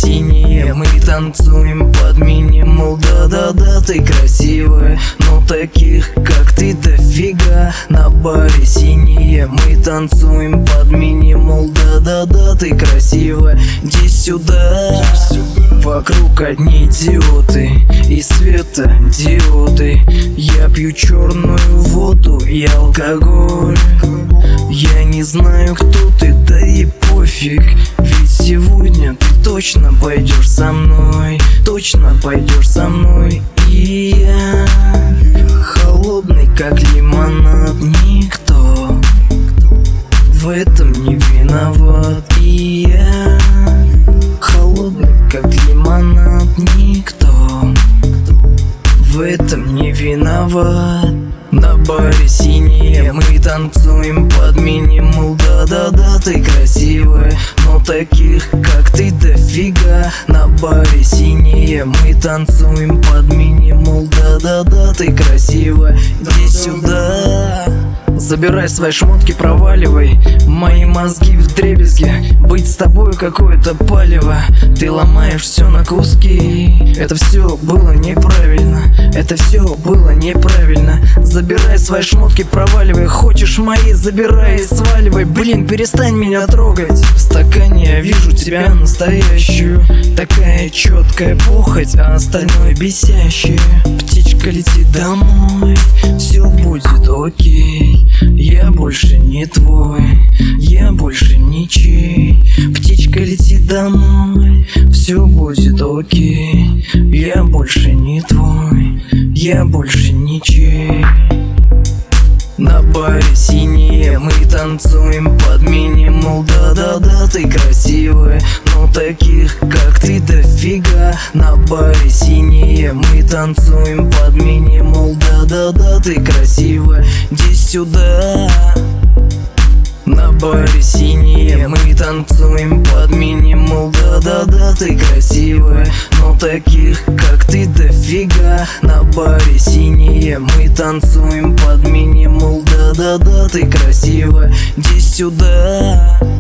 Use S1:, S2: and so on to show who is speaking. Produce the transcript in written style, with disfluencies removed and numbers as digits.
S1: синие мы танцуем под минимал. Да-да-да, ты красивая, но таких, как ты, дофига. На баре синие мы танцуем под минимал. Да-да-да, ты красивая, иди сюда. Вокруг одни идиоты и светодиоды. Я пью черную воду и алкоголь. Я не знаю, кто ты, да и пофиг. Ведь сегодня ты точно пойдешь со мной. Точно пойдешь со мной. И я холодный, как лимонад. Никто в этом не виноват. И я холодный, как лимонад. Никто в этом не виноват. На баре синие мы танцуем под минимал. Да-да-да, ты красивая, но таких, как ты, дофига. На баре синие мы танцуем под минимал. Да-да-да, ты красивая, иди сюда. Забирай свои шмотки, проваливай. Мои мозги вдребезги. Быть с тобой какое-то палево. Ты ломаешь все на куски. Это все было неправильно. Это все было неправильно. Забирай свои шмотки, проваливай. Хочешь мои, забирай и сваливай. Блин, перестань меня трогать. В стакане я вижу тебя настоящую. Такая четкая похоть, а остальное бесящее. Птичка, лети домой, все будет окей. Я больше не твой, я больше ничей. Птичка, лети домой, все будет окей. Я больше не твой, я больше ничей. На баре синие мы танцуем под минимал. Да-да-да, ты красивая, но таких, как ты, дофига. На баре синие мы танцуем под минимал. Да-да-да, ты красивая, иди сюда. На баре синие мы танцуем под минимал. Да-да-да, ты красивая, но таких, как ты, дофига. На баре синие мы танцуем под минимал. Да-да-да, ты красивая, иди сюда.